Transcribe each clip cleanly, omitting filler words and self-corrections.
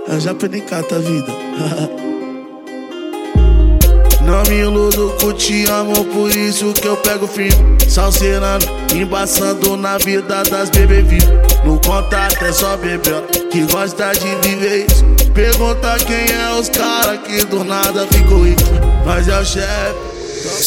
Eu já perdi cata a vida. Não me iludo que eu te amo, por isso que eu pego firme. Salseirando, embaçando na vida das bebê vivo. No contato é só bebê que gosta de viver isso. Pergunta quem é os cara que do nada ficou rico. Mas é o chefe.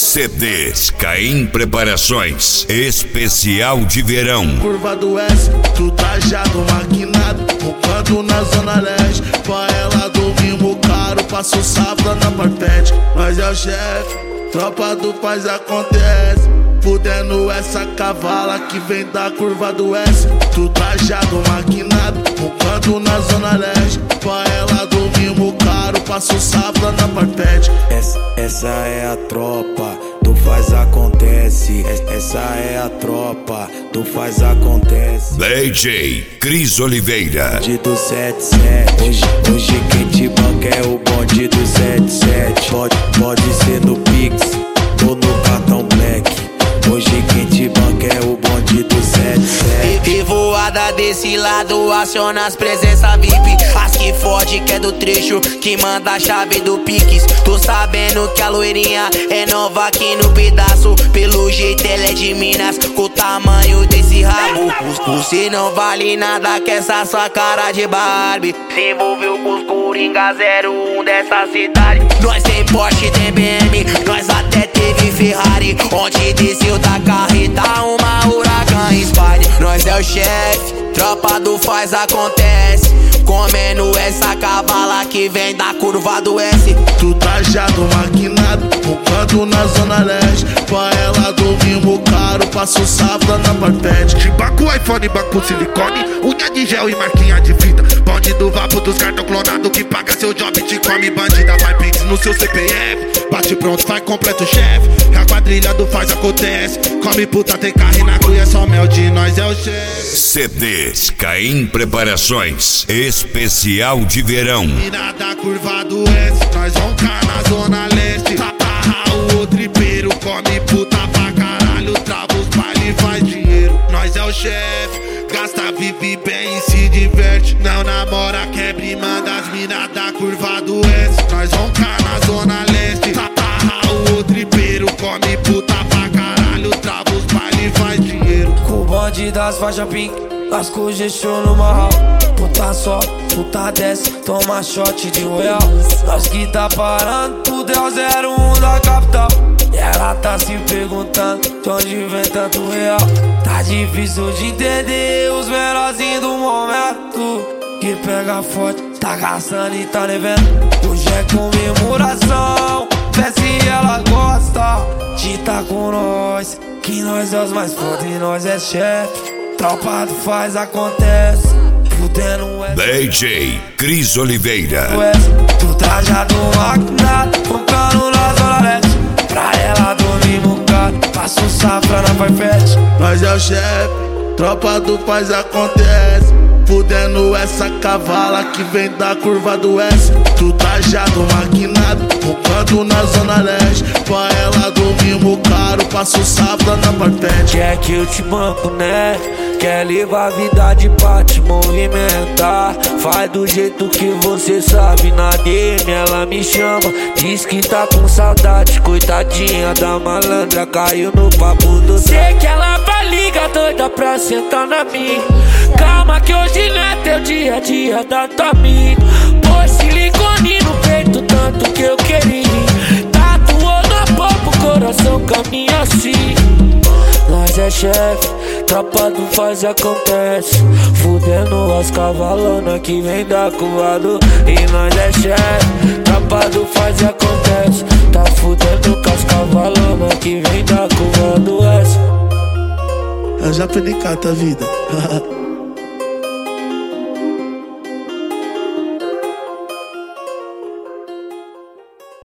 CDs Caim Preparações Especial de Verão. Curva do S, tu trajado, maquinado, focando na zona leste. Pra ela dormir caro, passo safra na parpete. Mas é o chefe, tropa do faz acontece. Fudendo essa cavala que vem da curva do S. Tu trajado, maquinado, focando na zona leste. Pra ela dormir caro, passo safra na parpete. Essa é a tropa do faz acontece. Essa é a tropa do faz acontece. DJ Cris Oliveira. Bonde do 77. Hoje quem te banca é o bonde do 77. Pode ser no Pix ou no cartão Black. Hoje quem te banca é o bonde do 77. E voada desse lado, aciona as presenças VIP. As que fode que é do trecho, que manda a chave do Pix. Tô sabendo que a loirinha é nova aqui no pedaço. Pelo jeito ela é de Minas, com o tamanho desse rabo. Você não vale nada que essa sua cara de Barbie. Se envolveu com os Coringa 01 dessa cidade. Nós tem Porsche, tem BM, nós até teve Ferrari. Onde desceu da carreta uma Huracan Spider. Nós é o chefe, tropa do faz acontece. Comendo essa cavala que vem da curva do S. Tu trajado, maquinado, focando na zona leste. Pra ela dormir caro, passo safra na parpete. De banco, iPhone, banco, silicone, unha de gel e marquinha de fita. Bonde do vapo dos cartão clonado que paga seu job, te come bandida. Vai Pix no seu CPF, bate pronto, faz completo chefe. A quadrilha do faz acontece. Come puta, tem carro e na cruz é só mel de nós é o chefe. CDs Caim Preparações Especial de Verão. Mina da curva do S, nós vamos cá na zona leste. Tatarra o tripeiro, come puta pra caralho. Trava os baile e faz dinheiro. Nós é o chefe, gasta, vive bem e se diverte. Não namora, quebra e manda as mina da curva do S. Nós vamos cá na zona leste. Tatarra o tripeiro, come puta pra caralho. Trava os baile e faz dinheiro. Com o bonde das faixas pink, lasco gestou no marral. Puta só, puta desce, toma shot de royal. Nós que tá parando, tudo é o 01 da capital. E ela tá se perguntando de onde vem tanto real. Tá difícil de entender os menorzinhos do momento. Que pega forte, tá gastando e tá devendo. Hoje é comemoração, vê se ela gosta de tá com nós. Que nós é os mais foda e nós é chefe. Tropa do faz acontece. DJ Cris Oliveira. Tu trajado, maquinado, focando na zona leste. Pra ela dormir caro, passo safra na parpete. Nós é o chefe, tropa do faz acontece. Fudendo essa cavala que vem da curva do S. Tu trajado, maquinado, focando na zona leste. Pra ela dormir caro, passo safra na parpete. Quer que eu te banco, né? Quer levar a vida de pra te movimentar. Faz do jeito que você sabe. Na DM ela me chama, diz que tá com saudade. Coitadinha da malandra, caiu no papo do... Sei que ela vai ligar doida pra sentar na minha. Calma que hoje não é teu dia a dia da tua amiga. Pôs silicone no peito tanto que eu queria. Tatuou na boca o coração caminha assim. Nós é chefe, tropa do faz acontece. Fudendo as cavalona que vem da curva do... E nós é chefe, tropa do faz acontece. Tá fudendo com as cavalona que vem da curva do S. Eu já perdi cata a vida.